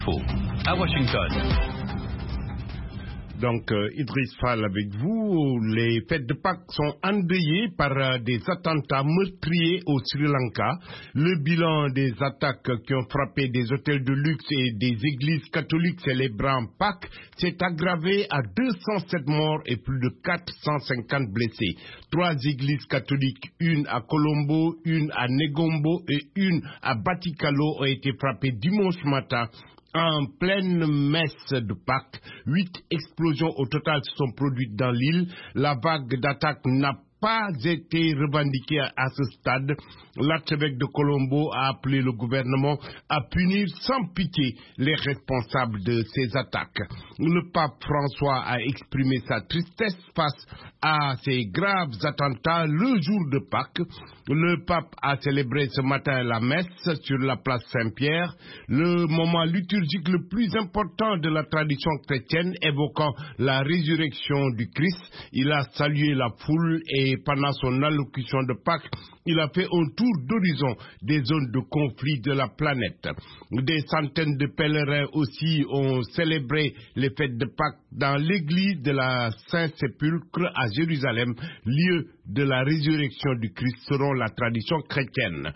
À Washington. Donc, Idriss Fall avec vous. Les fêtes de Pâques sont endeuillées par des attentats meurtriers au Sri Lanka. Le bilan des attaques qui ont frappé des hôtels de luxe et des églises catholiques célébrant Pâques s'est aggravé à 207 morts et plus de 450 blessés. 3 églises catholiques, une à Colombo, une à Negombo et une à Batikalo, ont été frappées dimanche matin en pleine messe de Pâques. 8 explosions au total se sont produites dans l'île. La vague d'attaque n'a pas été revendiquée à ce stade. L'archevêque de Colombo a appelé le gouvernement à punir sans pitié les responsables de ces attaques. Le pape François a exprimé sa tristesse face à ces graves attentats le jour de Pâques. Le pape a célébré ce matin la messe sur la place Saint-Pierre, le moment liturgique le plus important de la tradition chrétienne évoquant la résurrection du Christ. Il a salué la foule et pendant son allocution de Pâques, il a fait un tour d'horizon des zones de conflit de la planète. Des centaines de pèlerins aussi ont célébré les fêtes de Pâques dans l'église de la Saint-Sépulcre à Jérusalem, lieu de la résurrection du Christ selon la tradition chrétienne.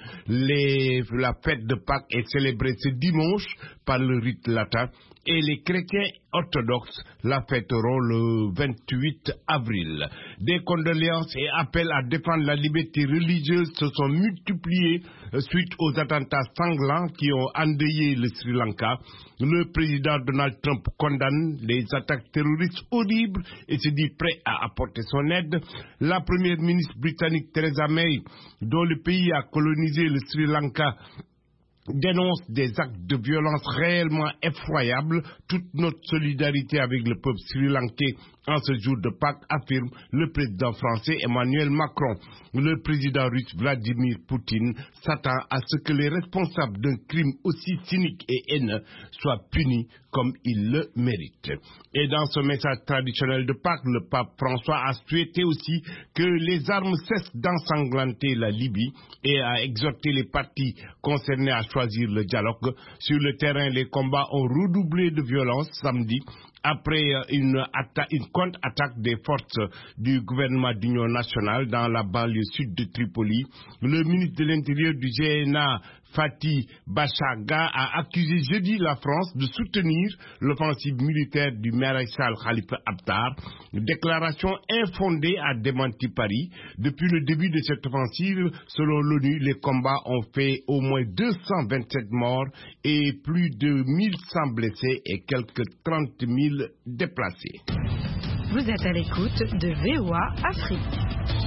La fête de Pâques est célébrée ce dimanche par le rite latin et les chrétiens orthodoxes la fêteront le 28 avril. Des condoléances et appels à défendre la liberté religieuse se sont multipliés suite aux attentats sanglants qui ont endeuillé le Sri Lanka. Le président Donald Trump condamne les attaques terroristes horribles et se dit prêt à apporter son aide. La première ministre britannique Theresa May, dont le pays a colonisé le Sri Lanka, dénonce des actes de violence réellement effroyables. Toute notre solidarité avec le peuple sri-lankais en ce jour de Pâques, affirme le président français Emmanuel Macron. Le président russe Vladimir Poutine s'attend à ce que les responsables d'un crime aussi cynique et haineux soient punis comme ils le méritent. Et dans ce message traditionnel de Pâques, le pape François a souhaité aussi que les armes cessent d'ensanglanter la Libye et a exhorté les parties concernées à choisir le dialogue. Sur le terrain, les combats ont redoublé de violence samedi après une contre-attaque des forces du gouvernement d'union nationale dans la banlieue sud de Tripoli. Le ministre de l'Intérieur du GNA, Fatih Bachaga, a accusé jeudi la France de soutenir l'offensive militaire du maréchal Khalifa Haftar. Une déclaration infondée a démenti Paris. Depuis le début de cette offensive, selon l'ONU, les combats ont fait au moins 227 morts et plus de 1100 blessés et quelques 30 000 déplacés. Vous êtes à l'écoute de VOA Afrique.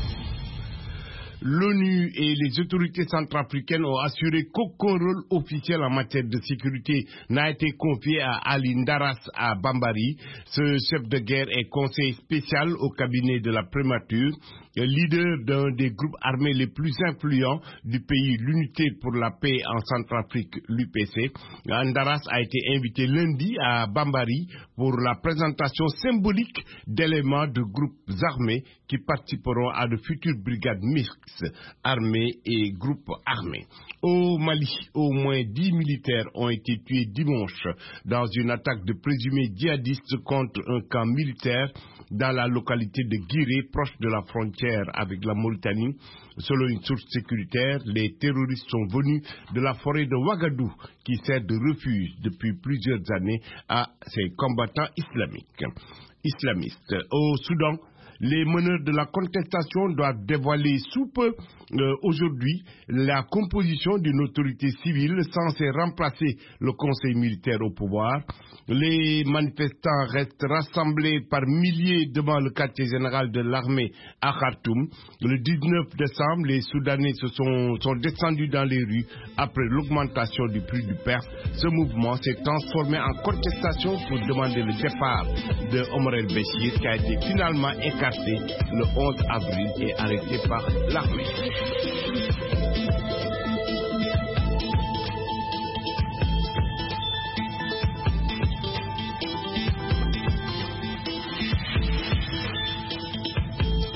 L'ONU et les autorités centrafricaines ont assuré qu'aucun rôle officiel en matière de sécurité n'a été confié à Ali Ndaras à Bambari. Ce chef de guerre est conseiller spécial au cabinet de la primature, leader d'un des groupes armés les plus influents du pays, l'Unité pour la paix en Centrafrique, l'UPC. Ndaras a été invité lundi à Bambari pour la présentation symbolique d'éléments de groupes armés qui participeront à de futures brigades mixtes, armées et groupes armés. Au Mali, au moins 10 militaires ont été tués dimanche dans une attaque de présumés djihadistes contre un camp militaire dans la localité de Guiré, proche de la frontière avec la Mauritanie. Selon une source sécuritaire, les terroristes sont venus de la forêt de Ouagadougou, qui sert de refuge depuis plusieurs années à ces combattants islamistes. Au Soudan, les meneurs de la contestation doivent dévoiler sous peu aujourd'hui la composition d'une autorité civile censée remplacer le conseil militaire au pouvoir. Les manifestants restent rassemblés par milliers devant le quartier général de l'armée à Khartoum. Le 19 décembre, les Soudanais sont descendus dans les rues après l'augmentation du prix du perse. Ce mouvement s'est transformé en contestation pour demander le départ de Omar el-Béchir, qui a été finalement écarté le 11 avril et arrêté par l'armée.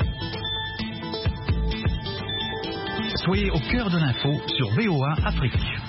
Soyez au cœur de l'info sur VOA Afrique.